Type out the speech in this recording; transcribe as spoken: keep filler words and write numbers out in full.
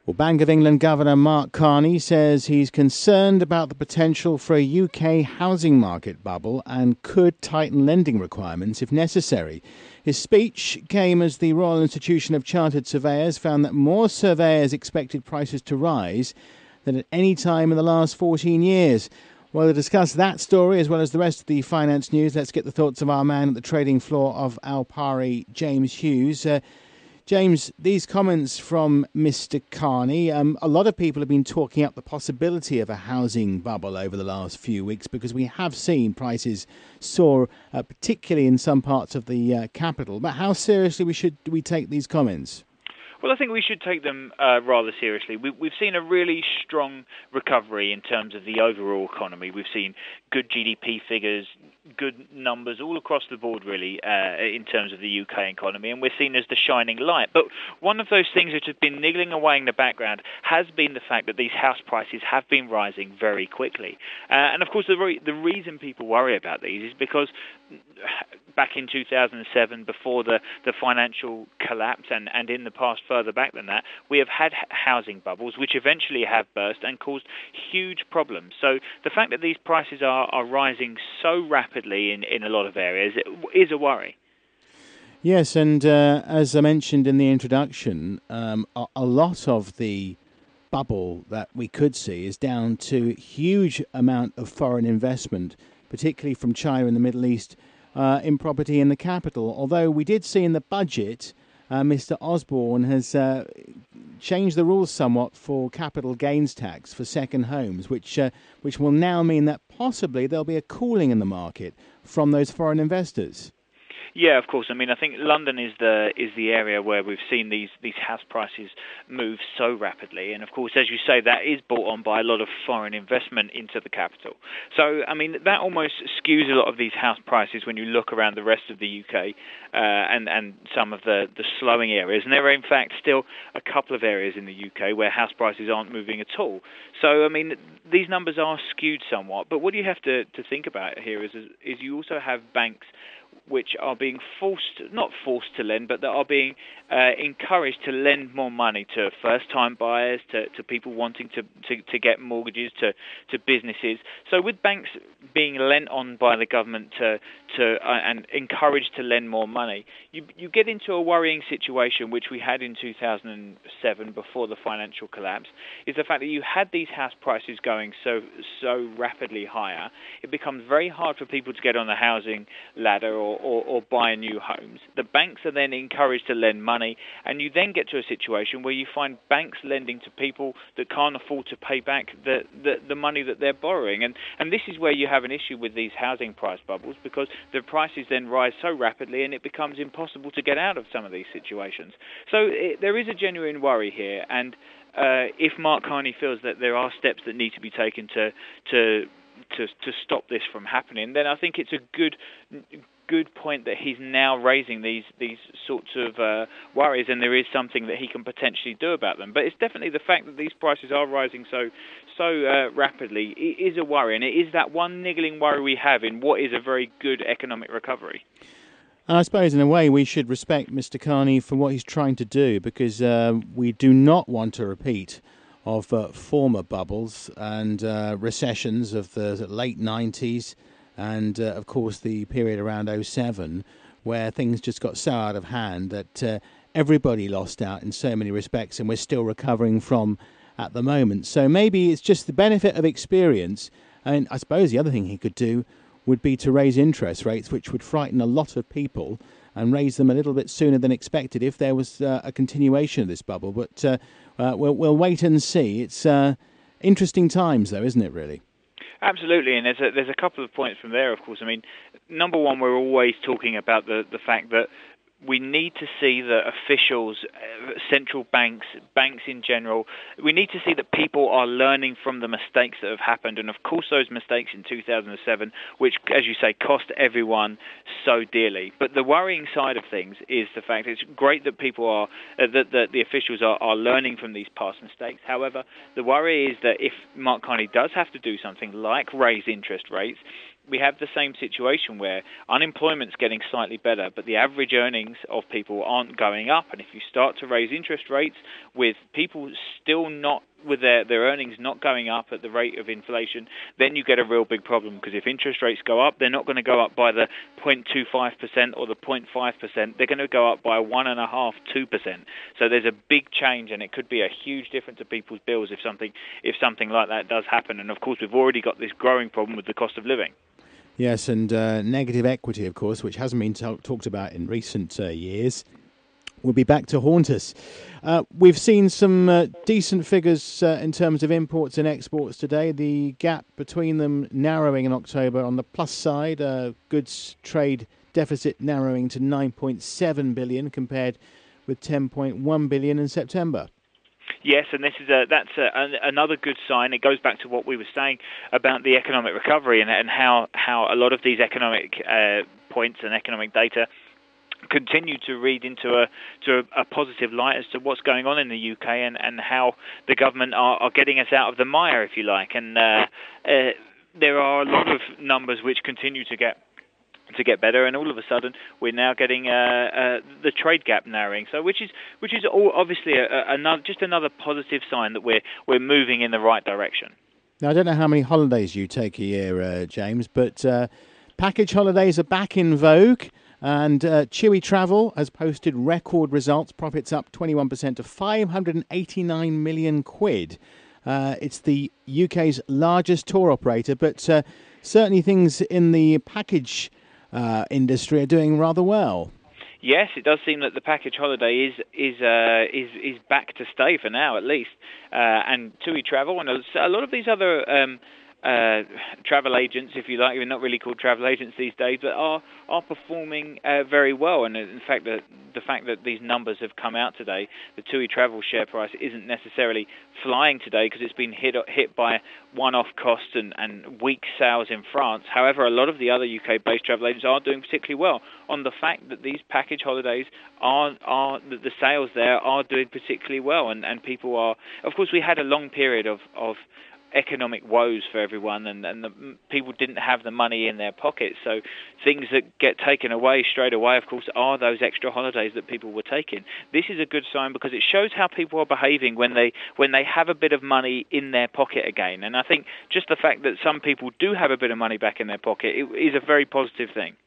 Well, Bank of England Governor Mark Carney says he's concerned about the potential for a U K housing market bubble and could tighten lending requirements if necessary. His speech came as the Royal Institution of Chartered Surveyors found that more surveyors expected prices to rise than at any time in the last fourteen years. Well, to discuss that story as well as the rest of the finance news, let's get the thoughts of our man at the trading floor of Al Pari, James Hughes. Uh, James, these comments from Mister Carney, um, a lot of people have been talking up the possibility of a housing bubble over the last few weeks because we have seen prices soar, uh, particularly in some parts of the uh, capital. But how seriously we should we take these comments? Well, I think we should take them uh, rather seriously. We, we've seen a really strong recovery in terms of the overall economy. We've seen good G D P figures, good numbers all across the board, really, uh, in terms of the U K economy, and we're seen as the shining light. But one of those things which has been niggling away in the background has been the fact that these house prices have been rising very quickly. Uh, and, of course, the, re- the reason people worry about these is because back in two thousand seven, before the, the financial collapse, and, and in the past further back than that, we have had housing bubbles which eventually have burst and caused huge problems. So the fact that these prices are, are rising so rapidly in, in a lot of areas is a worry. Yes, and uh, as I mentioned in the introduction, um, a, a lot of the bubble that we could see is down to huge amount of foreign investment, particularly from China and the Middle East, uh, in property in the capital. Although we did see in the budget, uh, Mister Osborne has uh, changed the rules somewhat for capital gains tax for second homes, which uh, which will now mean that possibly there'll be a cooling in the market from those foreign investors. Yeah, of course. I mean, I think London is the is the area where we've seen these, these house prices move so rapidly. And, of course, as you say, that is brought on by a lot of foreign investment into the capital. So, I mean, that almost skews a lot of these house prices when you look around the rest of the U K uh, and, and some of the, the slowing areas. And there are, in fact, still a couple of areas in the U K where house prices aren't moving at all. So, I mean, these numbers are skewed somewhat. But what you have to, to think about here is, is you also have banks which are being forced, not forced to lend, but that are being uh, encouraged to lend more money to first-time buyers, to, to people wanting to, to, to get mortgages, to, to businesses. So with banks being lent on by the government to, to uh, and encouraged to lend more money, you, you get into a worrying situation, which we had in two thousand seven before the financial collapse, is the fact that you had these house prices going so so rapidly higher. It becomes very hard for people to get on the housing ladder or Or, or buy new homes. The banks are then encouraged to lend money, and you then get to a situation where you find banks lending to people that can't afford to pay back the, the, the money that they're borrowing. And, and this is where you have an issue with these housing price bubbles, because the prices then rise so rapidly and it becomes impossible to get out of some of these situations. So it, there is a genuine worry here, and uh, if Mark Carney feels that there are steps that need to be taken to to to, to stop this from happening, then I think it's a good good point that he's now raising these these sorts of uh, worries, and there is something that he can potentially do about them. But it's definitely the fact that these prices are rising so so uh, rapidly. It is a worry, and it is that one niggling worry we have in what is a very good economic recovery. And I suppose in a way we should respect Mister Carney for what he's trying to do, because uh, we do not want a repeat of uh, former bubbles and uh, recessions of the late nineties and, uh, of course, the period around oh seven, where things just got so out of hand that uh, everybody lost out in so many respects, and we're still recovering from at the moment. So maybe it's just the benefit of experience. And I suppose the other thing he could do would be to raise interest rates, which would frighten a lot of people, and raise them a little bit sooner than expected if there was uh, a continuation of this bubble. But uh, uh, we'll, we'll wait and see. It's uh, interesting times, though, isn't it, really? Absolutely, and there's a, there's a couple of points from there, of course. I mean, number one, we're always talking about the, the fact that we need to see that officials, uh, central banks, banks in general, we need to see that people are learning from the mistakes that have happened. And, of course, those mistakes in two thousand seven, which, as you say, cost everyone so dearly. But the worrying side of things is the fact it's great that people are, uh, that, that the officials are, are learning from these past mistakes. However, the worry is that if Mark Carney does have to do something like raise interest rates, we have the same situation where unemployment's getting slightly better, but the average earnings of people aren't going up. And if you start to raise interest rates with people still not with their, their earnings not going up at the rate of inflation, then you get a real big problem, because if interest rates go up, they're not going to go up by the zero point two five percent or the zero point five percent. They're going to go up by one point five, two percent. So there's a big change, and it could be a huge difference to people's bills if something if something like that does happen. And of course, we've already got this growing problem with the cost of living. Yes, and uh, negative equity, of course, which hasn't been t- talked about in recent uh, years, will be back to haunt us. Uh, we've seen some uh, decent figures uh, in terms of imports and exports today. The gap between them narrowing in October on the plus side, uh, goods trade deficit narrowing to nine point seven billion compared with ten point one billion in September. Yes, and this is a, that's a, an, another good sign. It goes back to what we were saying about the economic recovery and, and how, how a lot of these economic uh, points and economic data continue to read into a to a, a positive light as to what's going on in the U K and, and how the government are, are getting us out of the mire, if you like. And uh, uh, there are a lot of numbers which continue to get to get better, and all of a sudden we're now getting uh, uh, the trade gap narrowing. So, which is which is all obviously a, a, another just another positive sign that we're we're moving in the right direction. Now, I don't know how many holidays you take a year, uh, James, but uh, package holidays are back in vogue. And uh, Chewy Travel has posted record results, profits up twenty-one percent to five hundred eighty-nine million quid. Uh, it's the U K's largest tour operator, but uh, certainly things in the package uh, industry are doing rather well. Yes, it does seem that the package holiday is is uh, is is back to stay for now, at least. Uh, and Chewy Travel and a lot of these other Um, Uh, travel agents, if you like, they're not really called travel agents these days, but are are performing uh, very well. And in fact, the the fact that these numbers have come out today, the TUI Travel share price isn't necessarily flying today because it's been hit hit by one-off costs and, and weak sales in France. However, a lot of the other U K-based travel agents are doing particularly well on the fact that these package holidays are are that the sales there are doing particularly well, and and people are. Of course, we had a long period of of economic woes for everyone, and, and the people didn't have the money in their pockets. So things that get taken away straight away, of course, are those extra holidays that people were taking. This is a good sign because it shows how people are behaving when they when they have a bit of money in their pocket again. And I think just the fact that some people do have a bit of money back in their pocket it is a very positive thing.